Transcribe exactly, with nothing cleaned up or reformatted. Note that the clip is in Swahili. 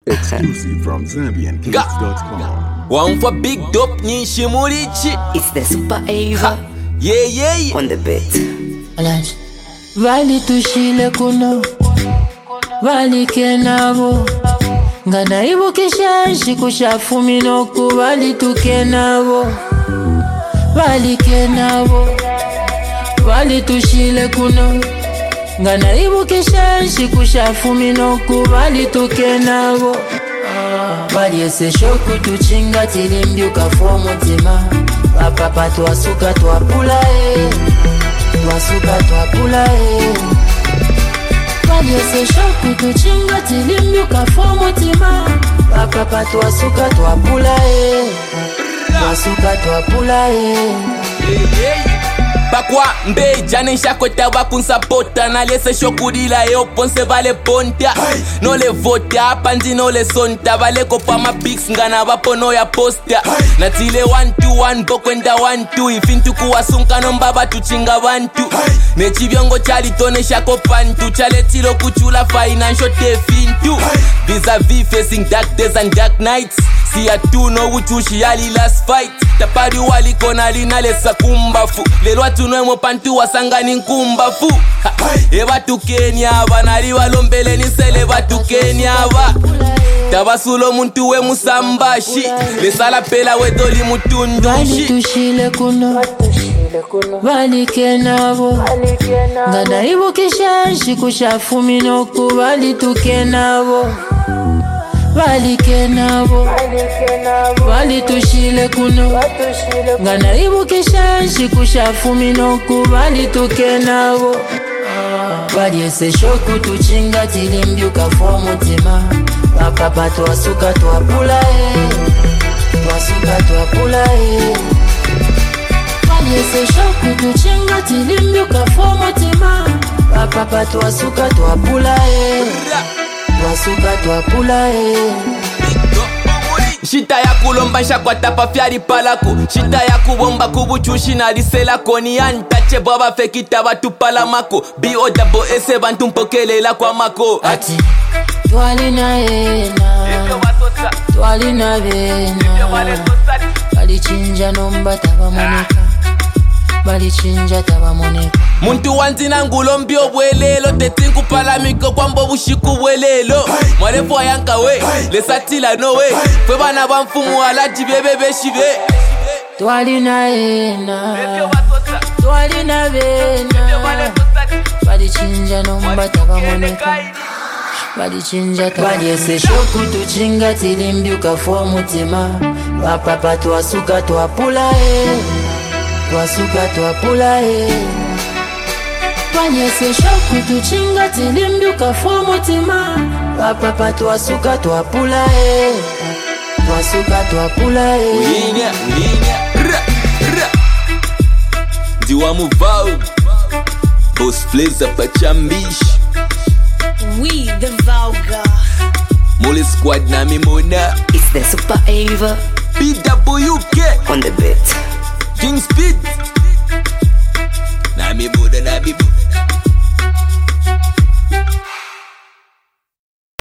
Exclusive from Zambian Kids dot com. One for big dope Nishi Murichi. It's the Super Ava. Yeah, yeah, yeah. On the beat. Vali tushile kuno Vali kenavo Ngana ibu kishanshi kushafumi noku Vali tukenavo Vali kenavo Vali tushile kuno Ngana ibu kishanshi kushafumi noku Vali tukenavo Vali ese shoku tuchinga tilimbiuka fomu tima Papapa tuasuka tuapula eh Tuasuka tuapula eh Vali ese shoku tuchinga tilimbiuka fomu tima Papapa tuasuka tuapula eh Tuasuka tuapula eh Bakwa mbe jane shakweta wakunsapota na lese shokudila yo ponse vale ponta no le vota panzi no le sonta vale kopa ma pics ngana vapo no ya posta na tile one to one bokwenda one two ifintu kuwasunka no mbaba tuchinga bantu ne chivyongo chali tone shako pantu chale tilo kuchula financial tefintu vis-a-vis facing dark days and dark nights si atu no uchushi yali last fight tapari wali kona lina lesa kumbafu lelo atuno emo pantu wasangani nkumbafu eba tukenya banali walombele nisele batukenya ba tabasulo muntu we musambashi lesala pela wedoli mutundushi Vali tushile kuno Vali kenavo Ngana ibu kishanshi kushafumi noku Vali tukenavo Vali kenavo Vali tushile kuno Ngana ibu kishanshi kushafumi noku Vali tukenavo Vali ese shoku tuchinga tilimbiuka fomu tima Papapa tuasuka tuapula eh Tuasuka tuapula eh Vali ese shoku tuchinga tilimbiuka fomu tima Papapa tuasuka tuapula eh Tuasuka tuapula eh Shita ya kulomba shakwata pa fyari palaku Shita ya kubomba kubuchushi na lisela koni antache baba fekita batu palamako B O double S bantu mpokelela kwa mako Ati Twali na ena Twali na vena Bali chinja nomba taba moneka Bali chinja taba moneka Muntu wanzina ngulombi obwelelo Tetinku palamiko kwa mbo bushiku bwelelo Mwarefu wayanka we Lesatila no we Fwe bana bamfumu alaji bebe beshive Twali na ena Twali na vena Bali chinja nomba taba moneka Bali chinja taba Bali ese shoku tuchinga tilimbiuka fomu tima Papapa tuasuka tuapula eh Tuasuka tuapula eh Vali ese shoku tuchinga tilimbiuka fomu tima Papapa tuasuka tuapula eh Tuasuka tuapula eh Uyinya, uyinya Ra, ra Diwa muvau Boss Flazer pachambish We the vulgar. Mole squad na mimona It's the Super Ava. P W K On the beat. King Speed Na mimona na mimona